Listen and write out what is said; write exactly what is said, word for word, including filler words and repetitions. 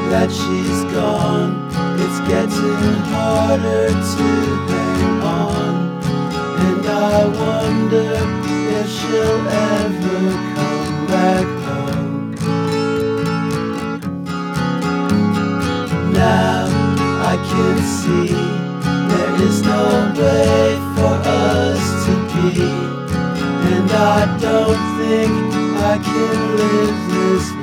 that she's gone. It's getting harder to hang on, and I wonder if she'll ever come back home. Now I can see there is no way for us to be, and I don't think I can live this